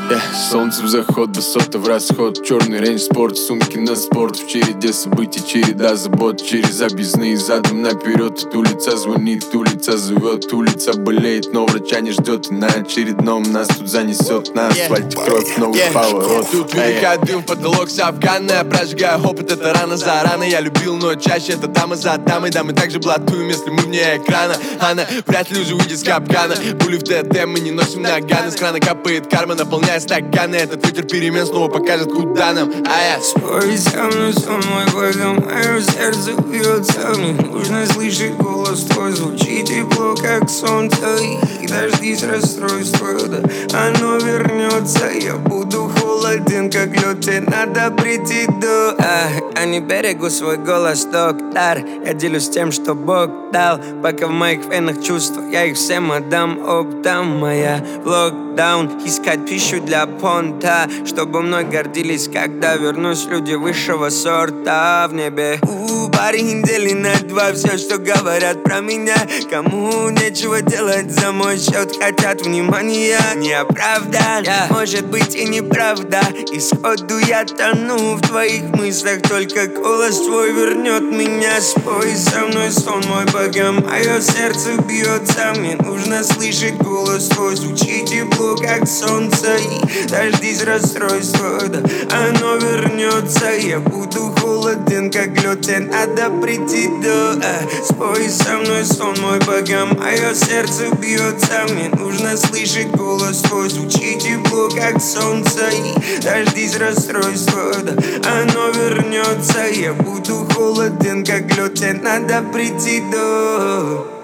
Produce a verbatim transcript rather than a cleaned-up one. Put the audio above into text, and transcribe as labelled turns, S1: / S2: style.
S1: Yeah, солнце в заход, высота в расход. Черный рейндж спорт, сумки на спорт. В череде событий, череда забот. Через объездные задом наперед. Улица звонит, улица зовет. Улица болеет, но врача не ждет. И на очередном нас тут занесет. На асфальте кровь, новый
S2: yeah.
S1: поворот.
S2: Тут выникает дым в потолок с Афгана. Прожигаю опыт, это рано за рано. Я любил, но чаще это дама за дамой. Да, мы также блатуем, если мы вне экрана. Она вряд ли уже выйдет с капкана. Пули в ДТ мы не носим наганы. С крана капает карма, наполняя стаканы. Этот ветер перемен снова покажет, куда нам. А я
S3: спой со мной, сон мой богом. Мое сердце бьется. Мне нужно слышать голос твой. Звучит тепло, как солнце. И дождись расстройства, да оно вернется. Я буду холоден, как лед. Тебе надо прийти до а, а не берегу свой голос, доктор. Я делюсь тем, что Бог дал. Пока в моих венах чувства, я их всем отдам оптом. Моя локдаун, искать пищу для понта, чтобы мной гордились, когда вернусь. Люди высшего сорта в небе. У парень дели на два все, что говорят про меня. Кому нечего делать за мой счет, хотят внимания. Не оправдан, yeah. Может быть и неправда. Исходу я тону в твоих мыслях. Только голос твой вернет меня. Спой со мной, сон мой богом. Мое сердце бьется. Мне нужно слышать голос твой. Звучит тепло, как солнце. И дождись расстройства, да оно вернется. Я буду холоден, как лед. Тебе надо прийти до а, спой со мной, сон мой богом. Мое сердце бьется. Мне нужно слышать голос твой. Звучит тепло, как солнце. И дождись расстройства, да оно вернется. Я буду холоден, как лед. Тебе надо прийти до